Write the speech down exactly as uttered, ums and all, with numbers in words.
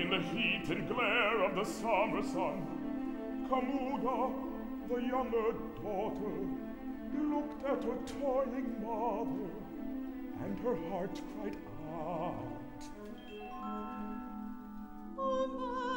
in the heated glare of the summer sun, Camuda, the younger daughter, looked at her toiling mother, and her heart cried out, Oh, my